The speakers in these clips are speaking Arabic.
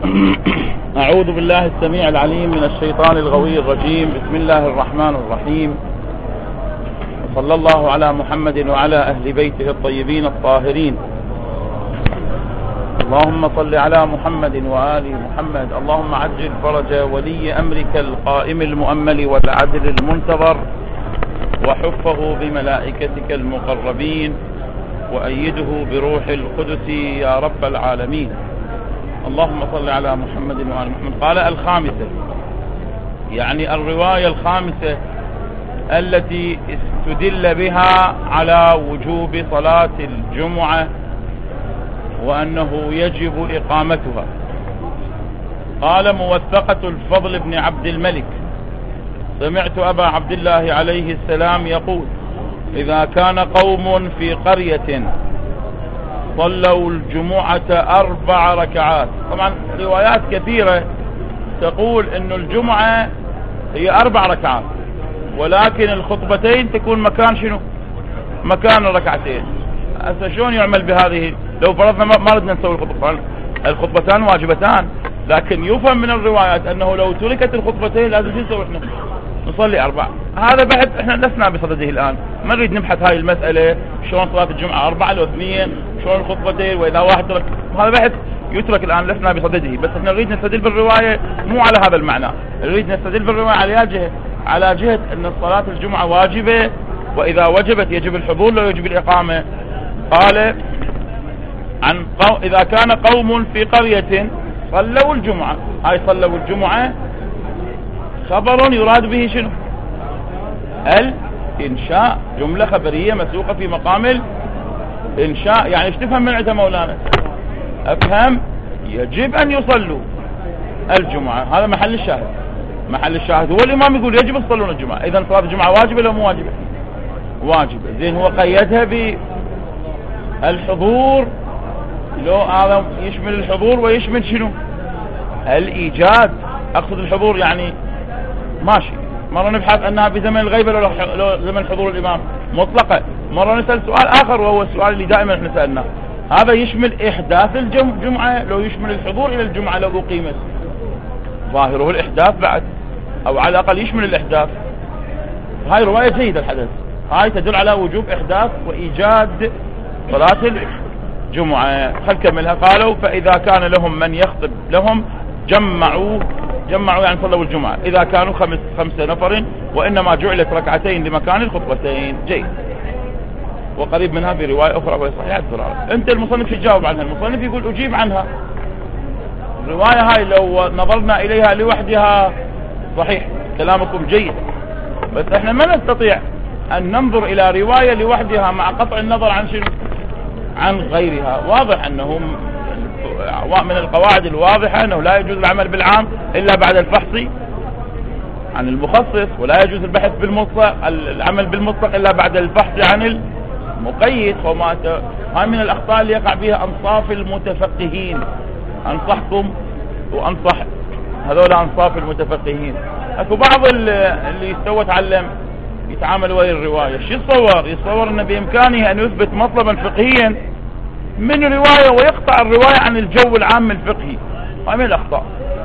أعوذ بالله السميع العليم من الشيطان الغوي الرجيم. بسم الله الرحمن الرحيم، وصلى الله على محمد وعلى أهل بيته الطيبين الطاهرين. اللهم صل على محمد وآل محمد. اللهم عجل فرج ولي أمرك القائم المؤمل والعدل المنتظر، وحفه بملائكتك المقربين، وأيده بروح القدس يا رب العالمين. اللهم صل على محمد وآل محمد. قال الخامسة، يعني الرواية الخامسة التي استدل بها على وجوب صلاة الجمعة وأنه يجب إقامتها. قال موثقة الفضل بن عبد الملك: سمعت أبا عبد الله عليه السلام يقول: إذا كان قوم في قرية صلوا الجمعة 4 ركعات. طبعا روايات كثيرة تقول أن الجمعة هي 4 ركعات، ولكن الخطبتين تكون مكان شنو؟ مكان الركعتين. هسه شلون يعمل بهذه؟ لو فرضنا ما ردنا نسوي الخطبتان واجبتان، لكن يفهم من الروايات أنه لو تركت الخطبتين لازم نسوي احنا نصلي 4. هذا بحث احنا لسنا بصدده الآن، ما نريد نبحث هاي المسألة شلون صلاة الجمعة 4 لو 2، شلون الخطبتين وإذا واحد ترك. هذا بحث يترك الآن، لسنا بصدده، بس احنا نريد نستدل بالرواية مو على هذا المعنى، نريد نستدل بالرواية على جهة أن صلاة الجمعة واجبة، وإذا وجبت يجب الحضور لا يجب الإقامة. قال إذا كان قوم في قرية صلوا الجمعة، هاي صلوا الجمعة خبر يراد به شنو؟ الإنشاء، جملة خبرية مسوقة في مقام الإنشاء. يعني ايش تفهم من عندها مولانا؟ أفهم يجب أن يصلوا الجمعة، هذا محل الشاهد. محل الشاهد هو الإمام يقول يجب يصلون الجمعة. إذا صلاة الجمعة واجبة لو مو واجبة؟ واجبة. زين هو قيدها بالحضور، لو هذا يشمل الحضور ويشمل شنو؟ الإيجاد. أقصد الحضور يعني ماشي، مرة نبحث أنها بزمن الغيبة لو زمن حضور الإمام مطلقة، مرة نسأل سؤال آخر وهو السؤال اللي دائما احنا سألناه، هذا يشمل إحداث الجمعة لو يشمل الحضور إلى الجمعة لو أقيمت. ظاهره الإحداث بعد، أو على الأقل يشمل الإحداث. هاي رواية جيدة الحدث، هاي تدل على وجوب إحداث وإيجاد صلاة الجمعة. خل كملها. قالوا فإذا كان لهم من يخطب لهم جمعوا يعني صلوا الجمعة إذا كانوا 5 نفر، وإنما جعلت ركعتين لمكان الخطبتين. جيد. وقريب منها في رواية أخرى وهي صحيحة الزرارة. أنت المصنف يجاوب عنها، المصنف يقول أجيب عنها. الرواية هاي لو نظرنا إليها لوحدها صحيح، كلامكم جيد، بس احنا ما نستطيع أن ننظر إلى رواية لوحدها مع قطع النظر عن شنو؟ عن غيرها. واضح أنه من القواعد الواضحة أنه لا يجوز العمل بالعام إلا بعد الفحص عن المخصص، ولا يجوز البحث بالمطلق، العمل بالمطلق إلا بعد البحث عن المقيد. هاي من الأخطاء اللي يقع بها أنصاف المتفقهين. أنصحكم وأنصح هذول أنصاف المتفقهين. أكو بعض اللي يستوى تعلم يتعامل ويا الرواية، شو يتصور أنه بإمكانه أن يثبت مطلبا فقهيا من رواية ويقطع الرواية عن الجو العام الفقهي. هاي من الأخطاء.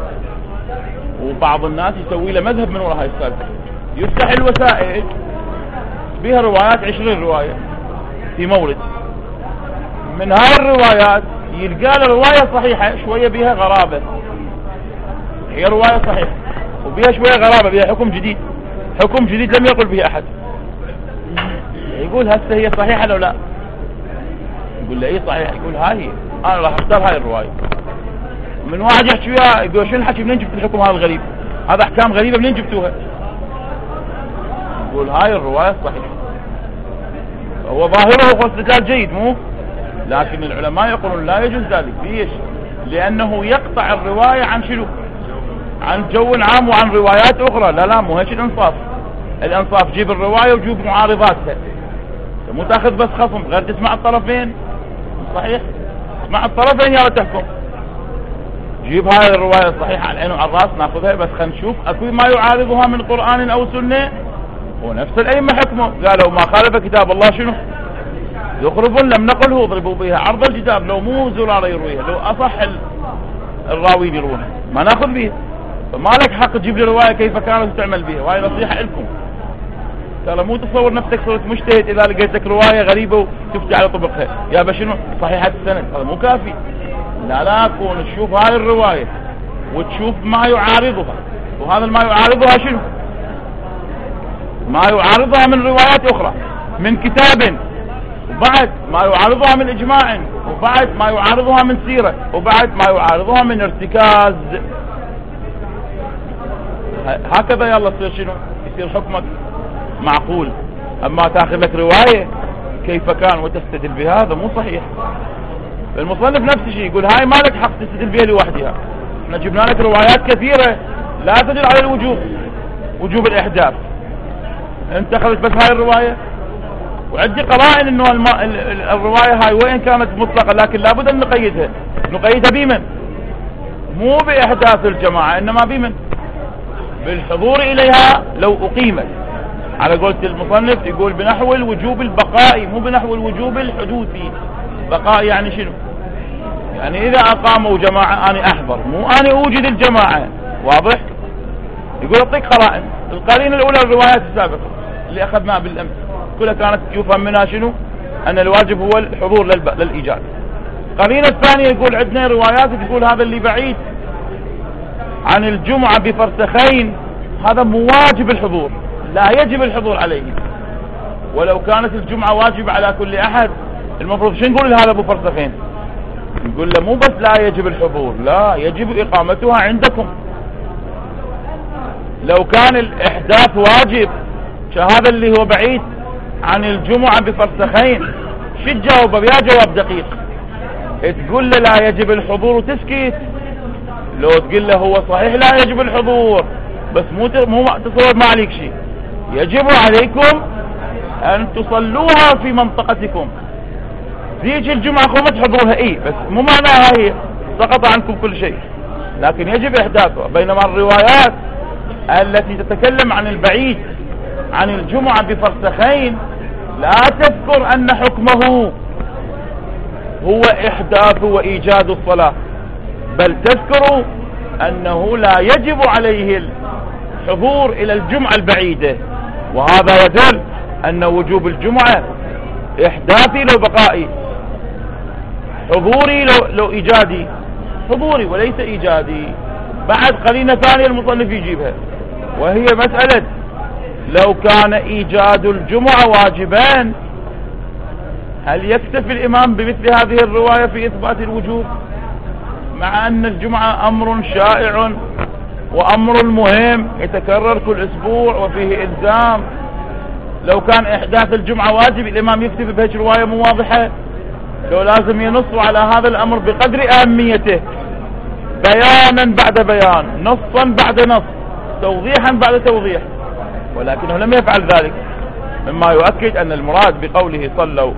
وبعض الناس يسوي له مذهب من وراء هاي السالفة، يفتح الوسائل بها روايات 20 رواية في مورد، من هاي الروايات يلقى له رواية صحيحة شوية بها غرابة، هي رواية صحيحة وبها شوية غرابة، بها حكم جديد لم يقل به أحد. يقول هسه هي صحيحة لو لا؟ يقول له ايه صحيح؟ يقول هاي انا راح اختار هاي الرواية. من واحد يحكي وياه يقول شو الحكي، منين جبت الحكم هذا الغريب؟ هذا احكام غريبة منين جبتوها؟ يقول هاي الرواية الصحيحة. هو ظاهره هو استدلال جيد مو، لكن العلماء يقولون لا يجوز ذلك. ليش؟ لانه يقطع الرواية عن شنو؟ عن جو عام وعن روايات اخرى. لا مو هيك الانصاف جيب الرواية وجيب معارضاتها، مو تاخذ بس خصم غير تسمع الطرفين. صحيح، اسمع الطرفين يا تحكم. جيب هاي الرواية الصحيحة على العين وعلى الراس ناخذها، بس خلينا نشوف اكو ما يعارضها من قرآن او سنة. ونفس الأئمة حكموا قالوا ما خالف كتاب الله شنو؟ يخربون لم نقله اضربوا بها عرض الجدار. لو مو زرار يرويها، لو اصح الراويين يروونها ما ناخذ بها. فما لك حق تجيب لي رواية كيف كانت تعمل بها، وهي نصيحة لكم. ترى مو تصور نفسك صرت مجتهد إذا لقيت لك رواية غريبة وتفتي على طبقها يا بشنو صحيحة السند، هذا مو كافي. لا كون تشوف هاي الرواية وتشوف ما يعارضها، وهذا ما يعارضها شنو؟ ما يعارضها من روايات أخرى من كتاب، وبعد ما يعارضها من إجماع، وبعد ما يعارضها من سيرة، وبعد ما يعارضها من ارتكاز. هكذا يلا تصير شنو؟ يصير حكمك معقول. أما تأخذ لك رواية كيف كان وتستدل بها، هذا مو صحيح. المصنف نفس الشيء يقول هاي ما لك حق تستدل بها لوحدها، احنا جبنا لك روايات كثيرة لا تدل على الوجوب، وجوب الإحداث. انت اخذت بس هاي الرواية، وعندي قرائن انه الرواية هاي وين كانت مطلقة لكن لابد ان نقيدها بمن؟ مو بإحداث الجماعة، انما بمن؟ بالحضور اليها لو اقيمت. على قولة المصنف يقول بنحو الوجوب البقائي مو بنحو الوجوب الحدوثي. بقاء يعني شنو؟ يعني اذا اقاموا جماعة انا احضر، مو انا اوجد الجماعة. واضح؟ يقول اعطيك قرائن. القرينة الاولى الروايات السابقة اللي اخذناها بالامس كلها كانت يفهم منها شنو؟ ان الواجب هو الحضور للايجاد. القرينة الثانية يقول عندنا روايات تقول هذا اللي بعيد عن الجمعة بفرسخين هذا مو واجب الحضور، لا يجب الحضور عليه. ولو كانت الجمعة واجب على كل احد المفروض شو نقول لهذا ابو فرسخين؟ نقول له مو بس لا يجب الحضور، لا يجب اقامتها عندكم. لو كان الاحداث واجب هذا اللي هو بعيد عن الجمعة بفرسخين شو تجاوبه؟ بيا جواب دقيق. تقول له لا يجب الحضور وتسكت، لو تقول له هو صحيح لا يجب الحضور بس مو تصور ما عليك شيء، يجب عليكم ان تصلوها في منطقتكم. ذيك الجمعة قومت حضورها بس مو معناها هي سقط عنكم كل شيء، لكن يجب احداثها. بينما الروايات التي تتكلم عن البعيد عن الجمعة بفرسخين لا تذكر ان حكمه هو احداث وايجاد الصلاة، بل تذكر انه لا يجب عليه الحضور الى الجمعة البعيدة. وهذا يدل ان وجوب الجمعة احداثي لو بقائي، حضوري لو ايجادي، حضوري وليس ايجادي. بعد قرينة ثانية المصنف يجيبها، وهي مسألة لو كان ايجاد الجمعة واجبان هل يكتفي الامام بمثل هذه الرواية في اثبات الوجوب، مع ان الجمعة امر شائع وامر مهم يتكرر كل اسبوع وفيه الزام؟ لو كان احداث الجمعة واجب الامام يكتفي بهيك رواية مو واضحة؟ لو لازم ينصوا على هذا الامر بقدر اهميته، بيانا بعد بيان، نصا بعد نص، توضيحا بعد توضيح، ولكنه لم يفعل ذلك، مما يؤكد ان المراد بقوله صلوا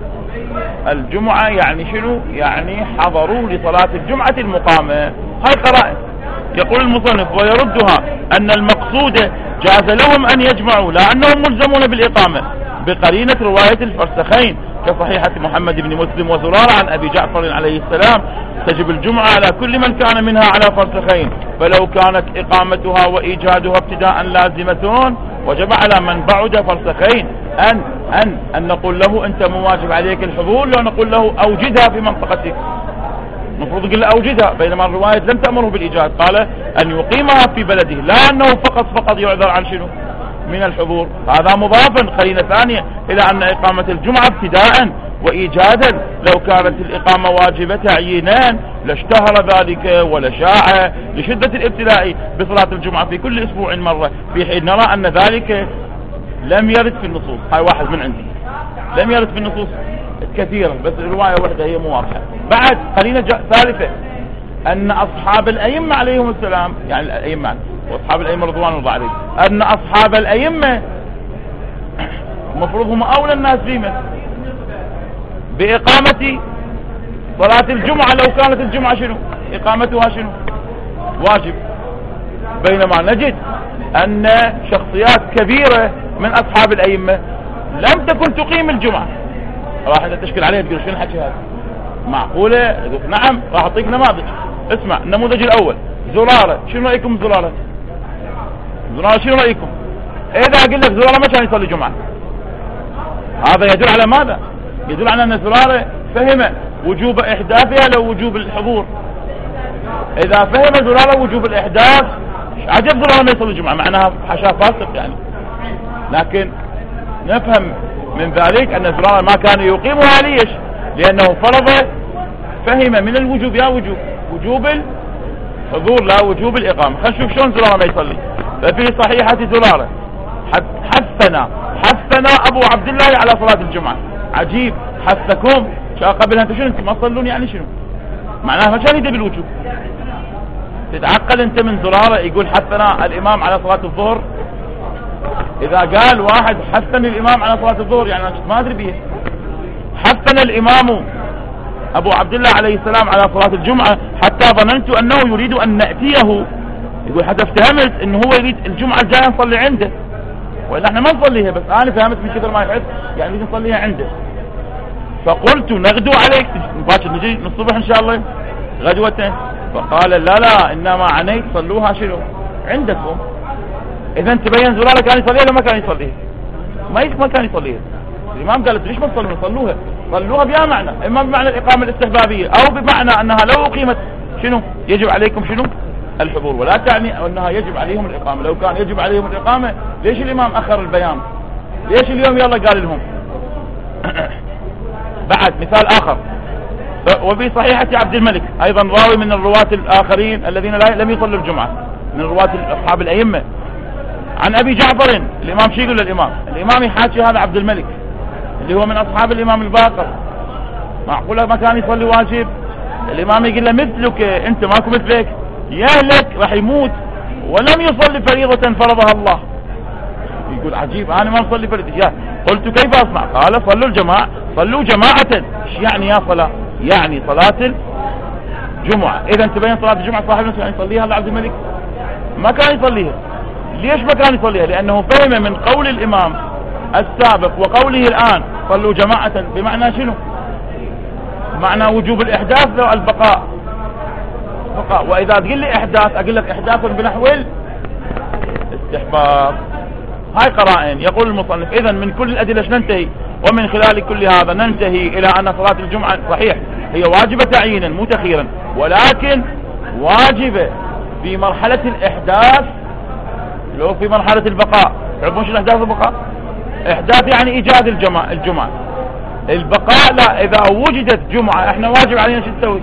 الجمعة يعني شنو؟ يعني حضروا لصلاة الجمعة المقامة. هاي قرائن. يقول المصنف ويردها ان المقصود جاز لهم ان يجمعوا لا انهم ملزمون بالاقامة بقرينة رواية الفرسخين كصحيحة محمد بن مسلم وزرار عن ابي جعفر عليه السلام تجب الجمعة على كل من كان منها على فرسخين، فلو كانت اقامتها وايجادها ابتداء لازمتون وجب على من بعد فرسخين ان نقول له انت مو واجب عليك الحضور، لو نقول له اوجدها في منطقتك. المفروض يقول له اوجدها، بينما الرواية لم تأمره بالايجاد، قال ان يقيمها في بلده، لا انه فقط يعذر عن شنو؟ من الحضور. هذا مضافا قرينة ثانية الى ان اقامة الجمعة ابتداء وايجادا لو كانت الاقامة واجبة تعيينان لاشتهر ذلك ولشاع لشدة الابتلاء بصلاة الجمعة في كل اسبوع مرة، في حين نرى ان ذلك لم يرد في النصوص. هاي واحد من عندي، لم يرد في النصوص كثيرا، بس رواية واحدة هي مو واضحة. بعد قرينة ثالثة ان اصحاب الائمة عليهم السلام، يعني الائمة واصحاب الائمة رضوان الله عليهم، ان اصحاب الائمة المفروض هم اولى الناس باقامة صلاة الجمعة لو كانت الجمعة شنو؟ اقامتها شنو؟ واجب. بينما نجد ان شخصيات كبيرة من اصحاب الائمة لم تكن تقيم الجمعة. راح انت تشكل عليها تقول شنو الحكي هذا؟ معقولة؟ نعم، راح اعطيك نماذج. اسمع النموذج الاول زرارة، شنو رايكم زرارة؟ زرارة شنو رايكم؟ اذا اقول لك زرارة ما كان يصلي جمعة، هذا يدل على ماذا؟ يدل على ان زرارة فهم وجوب احداثها لو وجوب الحضور. اذا فهم زرارة وجوب الاحداث عجب زرارة ما يصلي جمعة، معناها حاشا فاسق يعني. لكن نفهم من ذلك ان زرارة ما كان يقيمها ليش؟ لانه فرض فهم من الوجوب يا وجوب الحضور لا وجوب الاقامة. خلينا نشوف شلون زرارة ما يصلي. ففي صحيحة زرارة حثنا ابو عبد الله على صلاة الجمعة. عجيب، حثكم قبلها انتم شنو؟ انتم ما تصلون يعني شنو؟ معناها ما كان يدري بالوجوب. تتعقل انت من زرارة يقول حثنا الامام على صلاة الظهر؟ اذا قال واحد حثني الامام على صلاة الظهر يعني ما ادري بيه. حثنا الامام ابو عبد الله عليه السلام على صلاة الجمعة حتى ظننت انه يريد ان نأتيه. يقول حتى افتهمت انه هو يريد الجمعة الجاية نصلي عنده، وإلا احنا ما نصليها، بس انا فهمت من كثر ما يحث يعني نريد نصليها عنده. فقلت نغدو عليك، باكر نجي من الصبح ان شاء الله غدوة. فقال لا انما عنيت صلوها شنو عندكم. اذا تبين زرارة كان يصليها ولا ما كان يصليها؟ ما كان يصليها. الامام قال ليش ما تصلون؟ صلوها بها معنى، اما بمعنى الاقامة الاستحبابية او بمعنى انها لو اقيمت شنو يجب عليكم شنو الحضور، ولا تعني انها يجب عليهم الاقامة. لو كان يجب عليهم الاقامة ليش الامام اخر البيان؟ ليش اليوم يلا قال لهم؟ بعد مثال اخر وفي صحيحة عبد الملك ايضا راوي من الرواة الاخرين الذين لم يصلوا الجمعة من رواة اصحاب الائمة، عن ابي جعفر. الامام شو يقول للامام؟ الامام يحاكي هذا عبد الملك اللي هو من اصحاب الامام الباقر، معقولة ما كان يصلي واجب؟ الامام يقول له مثلك انت ماكو مثلك، يهلك راح يموت ولم يصلي فريضة فرضها الله. يقول عجيب انا ما اصلي فريضة. قلت كيف اصنع؟ قال صلوا جماعة. ايش يعني يا صلاة؟ يعني صلاة الجمعة. اذا تبين صلاة الجمعة صاحب نفسه يعني يصليها عبد الملك؟ ما كان يصليها. ليش ما كان يصليها؟ لانه فهم من قول الامام السابق وقوله الان صلوا جماعة بمعنى شنو؟ معنى وجوب الاحداث لو البقاء. واذا تقول لي احداث اقول لك احداث بنحو الاستحباب. هاي قرائن. يقول المصنف اذا من كل الادلة ننتهي، ومن خلال كل هذا ننتهي الى ان صلاة الجمعة صحيح هي واجبة تعيينا مو تخييرا، ولكن واجبة في مرحلة الاحداث لو في مرحلة البقاء. تعرفون شو الاحداث والبقاء؟ احداث يعني ايجاد الجمعة. البقاء لا، اذا وجدت جمعة احنا واجب علينا شو نسوي؟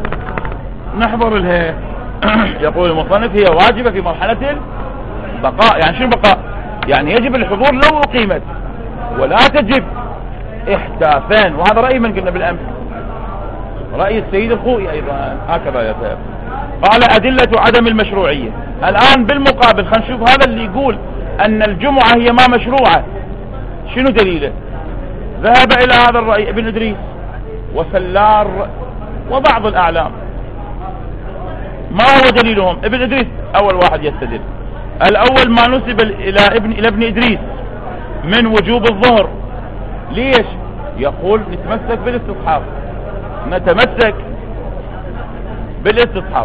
نحضر لها. يقول المصنف هي واجبة في مرحلة البقاء. يعني شنو بقاء؟ يعني يجب الحضور لو اقيمت، ولا تجب احداثان. وهذا رأي من قلنا بالامس، رأي السيد الخوئي ايضا هكذا يذهب. قال ادلة عدم المشروعية. الان بالمقابل خلينا نشوف هذا اللي يقول ان الجمعة هي ما مشروعة شنو دليله. ذهب الى هذا الرأي ابن ادريس وسلار وبعض الاعلام. ما هو دليلهم؟ ابن ادريس اول واحد يستدل. الاول ما نسب الى ابن ادريس من وجوب الظهر. ليش؟ يقول نتمسك بالاستصحاب. نتمسك بالاستصحاب.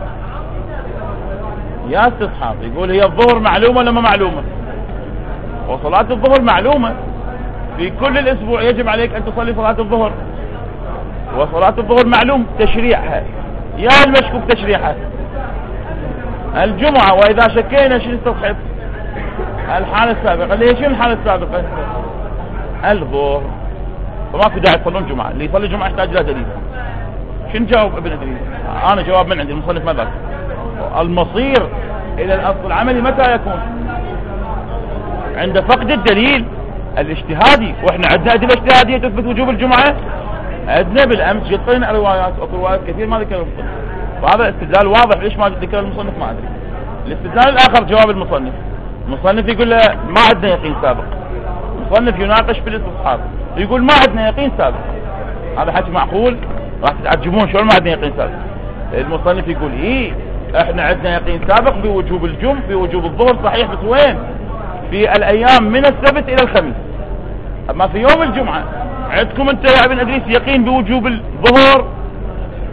يا استصحاب يقول هي الظهر معلومة ولا ما معلومة؟ وصلاة الظهر معلومة في كل الاسبوع يجب عليك ان تصلي صلاة الظهر، وصلاة الظهر معلوم تشريعها. يا المشكوك تشريعها الجمعة. واذا شكينا شو نستصحب؟ الحالة السابقة اللي هي شنو الحالة السابقة؟ الظهر. فماكو داعي تصلون جمعة. اللي يصلي جمعة يحتاج له دليل. شنو جاوب ابن ادريس؟ انا جواب من عندي المصنف ما ذاك. المصير الى الاصل العملي متى يكون؟ عند فقد الدليل الاجتهادي. واحنا عندنا ادله اجتهاديه تثبت وجوب الجمعه. عندنا بالامس جطينا روايات، اكو روايات كثير ما ذكر المصنف. فهذا استدلال واضح. ليش ما ذكر المصنف ما ادري. الاستدلال الاخر جواب المصنف. المصنف يقول له ما عندنا يقين سابق. المصنف يناقش في الاستصحاب يقول ما عندنا يقين سابق. هذا حكي معقول؟ راح تتعجبون شلون ما عندنا يقين سابق. المصنف يقول احنا عندنا يقين سابق بوجوب بوجوب الظهر صحيح، بس وين؟ في الايام من السبت الى الخميس. اما في يوم الجمعة عندكم انت يا ابن ادريس يقين بوجوب الظهر؟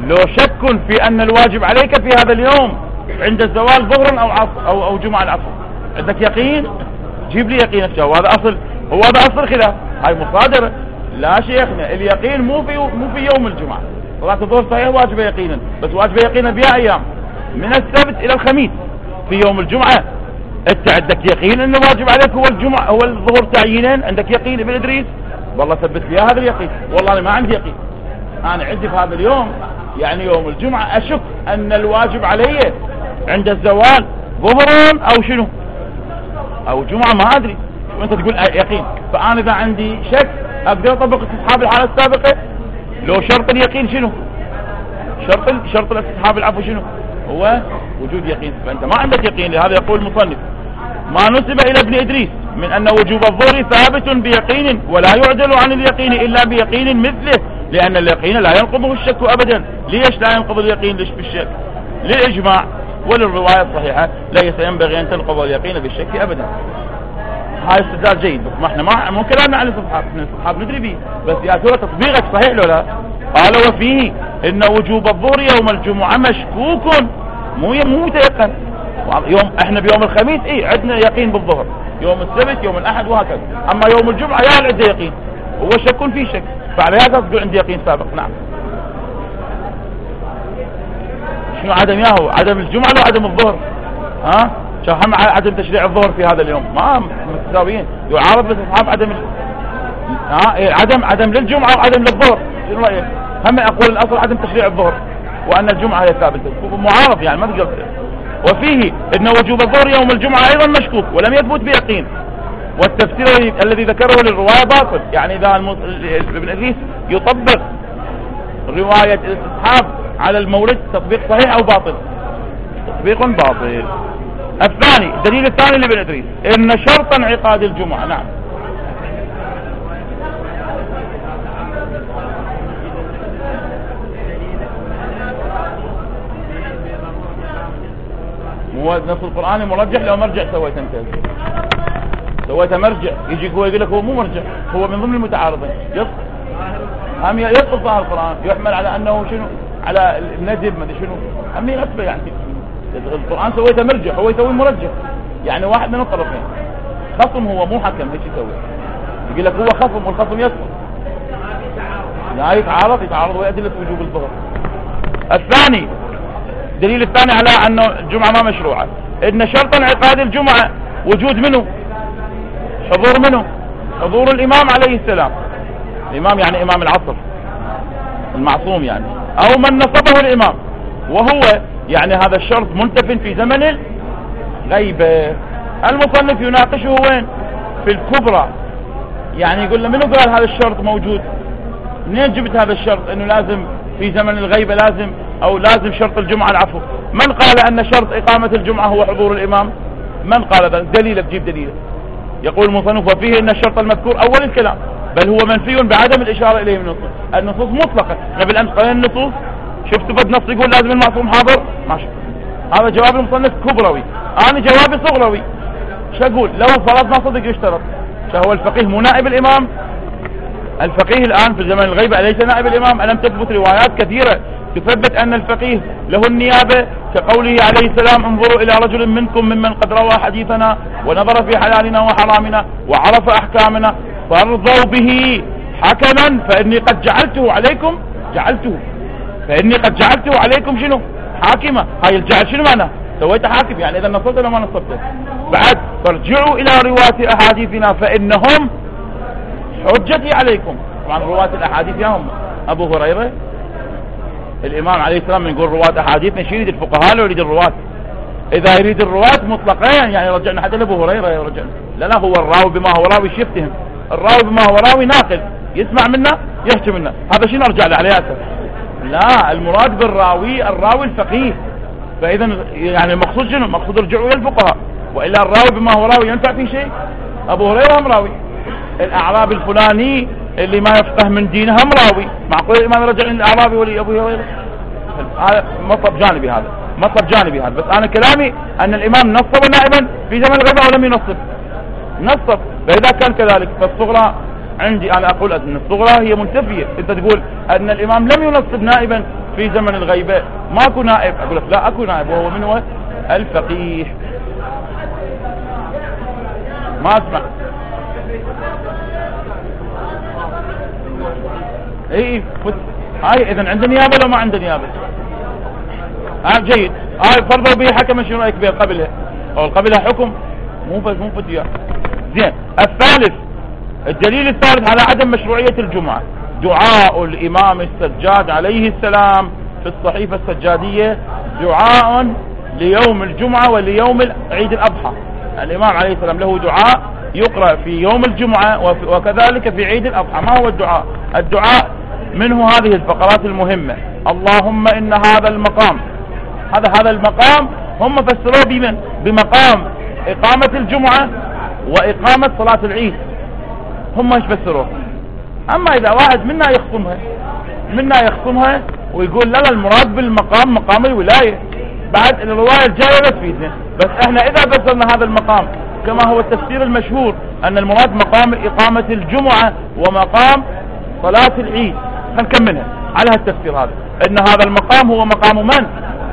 لو شك في أن الواجب عليك في هذا اليوم عند الزوال ظهر أو عصر أو جمعة العصر، عندك يقين جيب لي يقين الشهوة. هذا أصل، هو هذا أصل خلاف، هاي مصادرة. لا شيخنا، اليقين مو في يوم الجمعة. صلاة الظهر صحيح واجبة يقينا، بس واجبة يقينا بها أيام من السبت إلى الخميس. في يوم الجمعة أنت عندك يقين أنه واجب عليك هو الجمعة، هو الظهر تعيينين، عندك يقين ابن إدريس؟ والله ثبت لي هذا اليقين. والله أنا ما عندي يقين، أنا عندي في هذا اليوم يعني يوم الجمعة أشك أن الواجب علي عند الزوال ظهر أو شنو أو جمعة، ما أدري. وأنت تقول يقين، فأنا إذا عندي شك أقدر أطبق استصحاب الحالة السابقة. لو شرط اليقين شنو؟ شرط الاستصحاب العفو شنو؟ هو وجود يقين. فأنت ما عندك يقين، لهذا يقول المصنف ما نسب إلى ابن إدريس من أن وجوب الظهر ثابت بيقين ولا يعدل عن اليقين إلا بيقين مثله، لأن اليقين لا ينقضه الشك أبدا. ليش لا ينقض اليقين بالشك؟ للإجماع وللرواية الصحيحة ليس ينبغي أن تنقض اليقين بالشك أبدا. هاي استدلال جيد، بس ما احنا مو كلامنا على الصحاب، احنا الصحاب ندري به، بس يا ترى تطبيقك صحيح ولا لا؟ قال وفيه ان وجوب الظهر يوم الجمعة مشكوك مو متيقن. يوم احنا بيوم الخميس عندنا يقين بالظهر، يوم السبت يوم الاحد وهكذا، اما يوم الجمعة يا عنده يقين، هو شك في شك، فعلى هذا تقول عندي يقين سابق. نعم. شنو عدم ياهو؟ عدم الجمعة لو عدم الظهر؟ ها؟ هم عدم تشريع الظهر في هذا اليوم ما متساويين، يعارض باستصحاب عدم للجمعة وعدم للظهر. شنو رأيك؟ هم أقول الأصل عدم تشريع الظهر وأن الجمعة هي ثابتة، معارض يعني ما تقدر. وفيه إن وجوب الظهر يوم الجمعة أيضا مشكوك ولم يثبت بيقين، والتفسير الذي ذكره للرواية باطل. يعني إذا ابن إدريس يطبق رواية الاستصحاب على المورد تطبيق صحيح أو باطل؟ تطبيق باطل. الثاني، الدليل الثاني لابن إدريس إن شرط انعقاد الجمعة. نعم. هو نص القرآن مرجح لو مرجع سويت انت، سويت مرجع يجيك هو يقول لك هو مو مرجع، هو من ضمن المتعارضين. هم يسقط ظاهر القرآن يحمل على أنه شنو، على الندب ما ادري شنو، هم يغصبه يعني. القرآن سويته مرجع، هو يسوي مرجح، يعني واحد من الطرفين. خصم هو مو حكم، ايش يسوي؟ يقول لك هو خصم والخصم يسقط، لا يتعارض ويأدلة وجوب الظهر. الثاني، الدليل الثاني على أن الجمعة ما مشروعة إن شرط انعقاد الجمعة وجود منه، حضور منه، حضور الإمام عليه السلام. الإمام يعني إمام العصر المعصوم يعني، أو من نصبه الإمام، وهو يعني هذا الشرط منتف في زمن الغيبة. المصنف يناقشه وين؟ في الكبرى، يعني يقول له منو قال هذا الشرط موجود؟ منين جبت هذا الشرط انه لازم في زمن الغيبة لازم، او لازم شرط الجمعة العفو؟ من قال ان شرط اقامة الجمعة هو حضور الامام؟ من قال هذا؟ دليل، تجيب دليل. يقول المصنف وفيه ان الشرط المذكور اول الكلام بل هو منفي بعدم الاشارة اليه من النصوص. النصوص مطلقة، بالامس قال النصوص، شفت بد نص يقول لازم المعصوم حاضر؟ ما شفت. هذا جواب المصنف كبروي، انا جوابي صغروي. شو اقول؟ لو فرضنا صدق يشترط، هو الفقيه مو نائب الامام؟ الفقيه الان في زمن الغيبة اليس نائب الامام؟ الم تثبت روايات كثيرة تثبت ان الفقيه له النيابة، كقوله عليه السلام انظروا الى رجل منكم ممن قد روى حديثنا ونظر في حلالنا وحرامنا وعرف احكامنا فارضوا به حكما فاني قد جعلته عليكم، فاني قد جعلته عليكم شنو؟ حاكمة. هاي الجعل شنو معناه؟ سويت حاكم، يعني اذا نصبت ولا ما نصبت؟ بعد فارجعوا الى رواة احاديثنا فانهم حجتي عليكم. طبعا رواة الاحاديث يا هم ابو هريرة، الامام عليه السلام من يقول رواة احاديث مش يريد الفقهاء، لو يريد الرواة. اذا يريد الرواة مطلقين يعني رجعنا حتى لابو هريرة يرجعنا. لا هو الراوي بما هو راوي يفتهم، الراوي بما هو راوي ناقل يسمع منا يحكي منا، هذا شنو نرجع له عليه اسف؟ لا، المراد بالراوي الراوي الفقيه. فاذا يعني المقصود شنو؟ مقصود رجعوا الى الفقهاء، والا الراوي بما هو راوي ينفع في شيء؟ ابو هريرة هم راوي، الاعرابي الفلاني اللي ما يفقه من دينه هم راوي، معقول الامام يرجع للاعرابي ولي ابو هريرة؟ هذا مطلب جانبي، هذا مطلب جانبي هذا. بس انا كلامي ان الامام نصب نائبا في زمن الغيبة ولم ينصب، نصب. فاذا كان كذلك فالصغرى عندي انا اقول ان الصغرى هي منتفية. انت تقول ان الامام لم ينصب نائبا في زمن الغيبة ماكو نائب. اقول لك لا اكو نائب، وهو من هو؟ الفقيه. ما اسمع. اي هاي اذا عنده نيابة لو ما عنده نيابة؟ جيد. فرضوا به حكم، شنو رايك به؟ قبلها او قبلها حكم مو فتوى. زين. الثالث، الدليل الثالث على عدم مشروعية الجمعة دعاء الإمام السجاد عليه السلام في الصحيفة السجادية، دعاء ليوم الجمعة وليوم عيد الأضحى. الإمام عليه السلام له دعاء يقرأ في يوم الجمعة وكذلك في عيد الأضحى. ما هو الدعاء؟ الدعاء منه هذه الفقرات المهمة: اللهم إن هذا المقام، هذا المقام هم فسروه بمن؟ بمقام إقامة الجمعة وإقامة صلاة العيد، هم ايش فسروه. أما إذا واحد منا يخصمها ويقول لا المراد بالمقام مقام الولاية، بعد الرواية الجاية لا تفيدنا. بس احنا إذا فسرنا هذا المقام كما هو التفسير المشهور أن المراد مقام إقامة الجمعة ومقام صلاة العيد، هنكملها على هالتفسير هذا، إن هذا المقام هو مقام من؟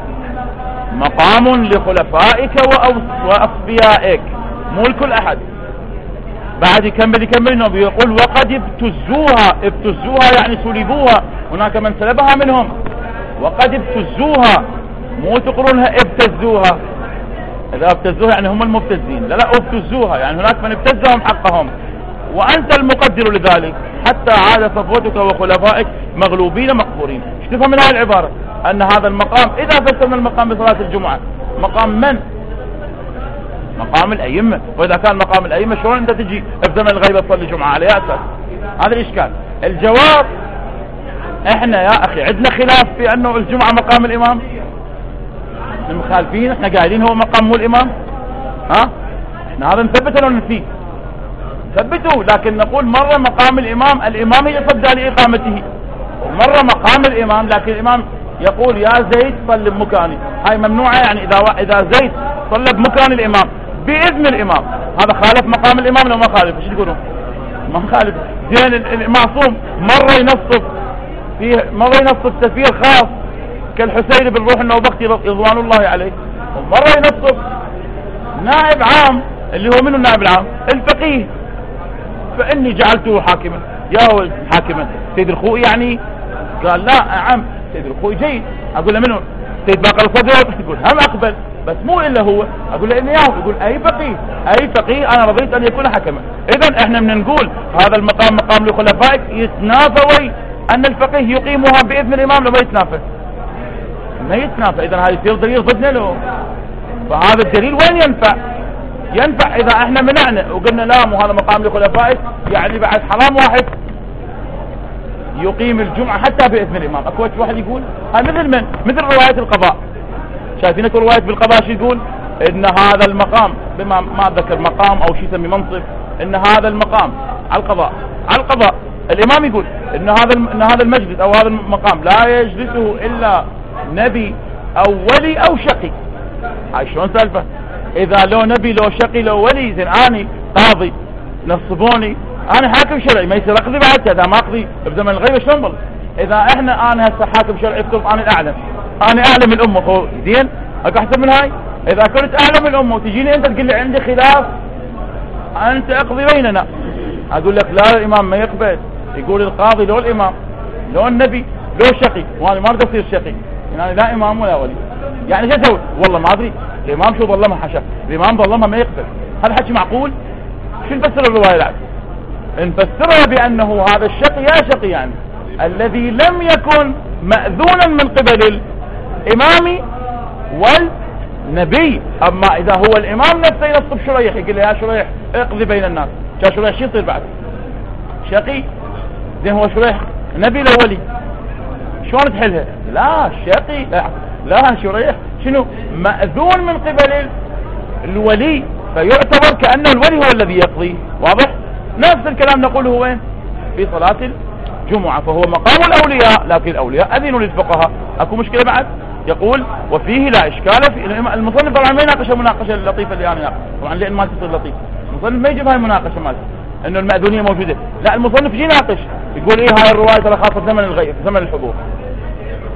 مقام لخلفائك وأصفيائك، مو لكل أحد. بعد يكمل انه بيقول وقد ابتزوها يعني سلبوها، هناك من سلبها منهم. وقد ابتزوها، مو تقولونها ابتزوها، اذا ابتزوها يعني هم المبتزين، لا ابتزوها يعني هناك من ابتزهم حقهم، وانت المقدر لذلك حتى عاد صفوتك وخلفائك مغلوبين مقهورين. ايش تفهم من هذه العبارة؟ ان هذا المقام اذا فسرنا المقام بصلاة الجمعة مقام من؟ مقام الأئمة. وإذا كان مقام الأئمة شلون أنت تجي في زمن الغيبة تصلي جمعة على أساس؟ هذا الإشكال. الجواب: إحنا يا أخي عندنا خلاف في أنه الجمعة مقام الإمام. المخالفين إحنا قايلين هو مقام مو الإمام. إحنا هذا نثبته ولا ننفيه؟ نثبته، لكن نقول مرة مقام الإمام يصدى لإقامته، ومرة مقام الإمام لكن الإمام يقول يا زيد صل بمكاني. هاي ممنوعة، يعني إذا زيد صلى بمكان الإمام بإذن الإمام، هذا خالف مقام الإمام لو ما خالف؟ ايش تقولون؟ ما خالف. زين المعصوم مرة ينصب سفير خاص كالحسين بن روح النوبختي رضوان الله عليه، ومرة ينصب نائب عام اللي هو منه النائب العام؟ الفقيه. فإني جعلته حاكما. يا ولد حاكما سيد الخوئي يعني؟ قال لا عم سيد الخوئي جيد. أقول له منه؟ سيد باقر الصدر. يقول هم أقبل، بس مو إلا هو. أقول له إني ياهو. يقول أي فقيه أنا رضيت أن يكون حكما. إذن إحنا من نقول هذا المقام مقام لخلفائك، يتنافى أن الفقيه يقيمها بإذن الإمام لما يتنافى. ما يتنافى. إذن هذا يصير دليل ضدنا له. فهذا الدليل وين ينفع إذا إحنا منعنا وقلنا لا مو هذا مقام لخلفائك، يعني بعد حرام واحد يقيم الجمعة حتى بإذن الإمام. أكو واحد يقول هاي مثل رواية القضاء. شايفين اكو رواية بالقضاء شو يقول؟ إن هذا المقام، بما ما ذكر مقام أو شيء يسمي منصب، إن هذا المقام على القضاء الإمام يقول إن هذا المجلس أو هذا المقام لا يجلسه إلا نبي أو ولي أو شقي. هاي شلون سالفة؟ إذا لو نبي لو شقي لو ولي، زين أنا قاضي نصبوني، أنا حاكم شرعي ما يصير أقضي بعد كذا، ما أقضي بزمن الغيبة شلون بل؟ إذا أنا هسه حاكم شرعي افترض أنا الأعلم، أنا أعلم الأمة، زين أكو أحسن من هاي؟ إذا كنت أعلم الأمة وتجيني أنت تقول لي عندي خلاف أنت أقضي بيننا، أقول لك لا الإمام ما يقبل. يقول القاضي لو الإمام لو النبي لو شقي، وأنا ما أريد أصير شقي، يعني لا إمام ولا ولي. يعني شو أسوي؟ والله ما أدري. الإمام شو ظلمها؟ حشا الإمام ظلمها ما يقبل. هذا حكي معقول؟ شو نفسر الرواية العكس؟ نفسرها بأنه هذا الشقي يا شقي يعني الذي لم يكن مأذونا من قبل الإمام والنبي. أما إذا هو الإمام نفسه ينصب شريح يقول له يا شريح اقضي بين الناس، كان شريح شو يصير بعد؟ شقي. زين هو شريح نبي لو ولي، شلون تحلها؟ لا شقي لا شريح شنو؟ مأذون من قبل الولي، فيعتبر كأن الولي هو الذي يقضي. واضح؟ نفس الكلام نقوله وين؟ في صلاة الجمعة، فهو مقام الأولياء، لكن الأولياء أذنوا للفقهاء. أكو مشكلة بعد؟ يقول وفيه لا إشكال في المصنف. طبعا ما يناقش المناقشة اللطيفة اللي أنا طبعا لأن ما تصير لطيف. المصنف ما يجيب هاي المناقشة مالته إنه المأذونية موجودة، لا المصنف يجي يناقش يقول إيه هاي الرواية ترى خاصة زمن الغيب زمن الحضور.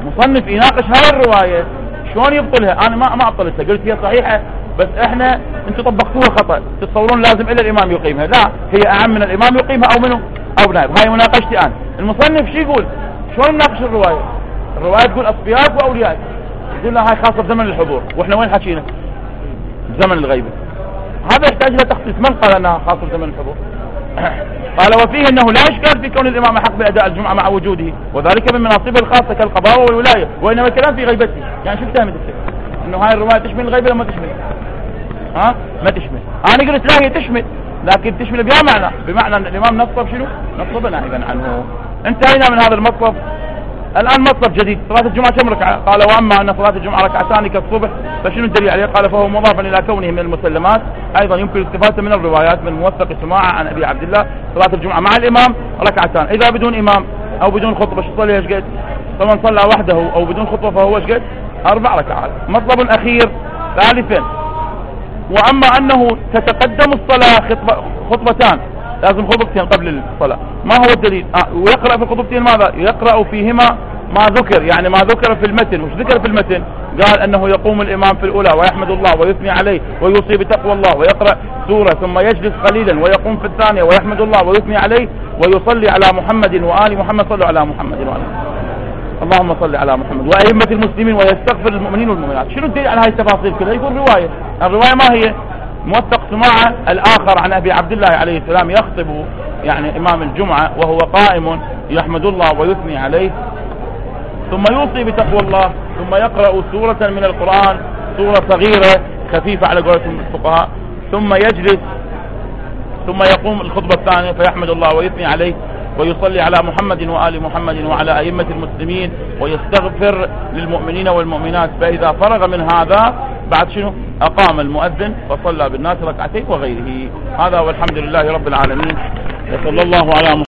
مصنف يناقش هاي الرواية شلون يبطلها؟ انا ما ابطلتها، قلت هي صحيحة بس احنا انتم طبقتوها خطأ، تتصورون لازم الا الامام يقيمها، لا هي اعم من الامام يقيمها او منه او نائب. هاي مناقشتي انا. المصنف شو يقول؟ شلون نناقش الرواية؟ الرواية تقول اصفياء واولياء، يقول لها هاي خاصة بزمن الحضور، واحنا وين حكينا؟ زمن الغيبة. هذا يحتاج الى تخصيص، من قال انها خاصة بزمن الحضور؟ قال وفيه انه لا اشكال في كون الامام حق باداء الجمعة مع وجوده، وذلك من مناصبه الخاصة كالقضاء والولاية، وانما الكلام في غيبته. يعني شو فهمت انه هاي الرواية تشمل الغيبة ولا ما تشمل؟ ما تشمل. انا قلت لا هي تشمل، لكن تشمل بها معنى، بمعنى ان الامام نصب شنو؟ نصب نائبا عنه. انتهينا من هذا المطلب. الان مطلب جديد، صلاة الجمعة كم ركعة؟ قال واما ان صلاة الجمعة ركعتان كالصبح فشنو الدليل عليه؟ قال فهو مضافا الى كونه من المسلمات، ايضا يمكن استفادته من الروايات من موثق سماعة عن ابي عبد الله صلاة الجمعة مع الامام ركعتان، اذا بدون امام او بدون خطبة شو صلي ايش قد؟ فمن صلى وحده او بدون خطبة فهو ايش قد؟ 4 ركعات. مطلب اخير ثالثا، واما انه تتقدم الصلاة خطبتان، لازم خطبتين قبل الصلاة، ما هو الدليل؟ ويقرأ في الخطبتين ماذا؟ يقرأ فيهما ما ذكر، يعني ما ذكر في المتن. وش ذكر في المتن؟ قال انه يقوم الامام في الاولى ويحمد الله ويثني عليه ويوصي بتقوى الله ويقرأ سورة ثم يجلس قليلا ويقوم في الثانية ويحمد الله ويثني عليه ويصلي على محمد وآل محمد. صلوا على محمد وآل اللهم صل على محمد وأئمة المسلمين ويستغفر المؤمنين والمؤمنات. شنو الدليل على هاي التفاصيل كلها؟ يقول رواية. الرواية ما هي؟ موثق سماعة الآخر عن أبي عبد الله عليه السلام يخطب يعني إمام الجمعة وهو قائم يحمد الله ويثني عليه ثم يوصي بتقوى الله ثم يقرأ سورة من القرآن، سورة صغيرة خفيفة على قولة الفقهاء، ثم يجلس ثم يقوم الخطبة الثانية فيحمد الله ويثني عليه ويصلي على محمد وآل محمد وعلى أئمة المسلمين ويستغفر للمؤمنين والمؤمنات. فإذا فرغ من هذا بعد شنو؟ أقام المؤذن وصلى بالناس ركعتين وغيره. هذا والحمد لله رب العالمين، وصلى الله على محمد.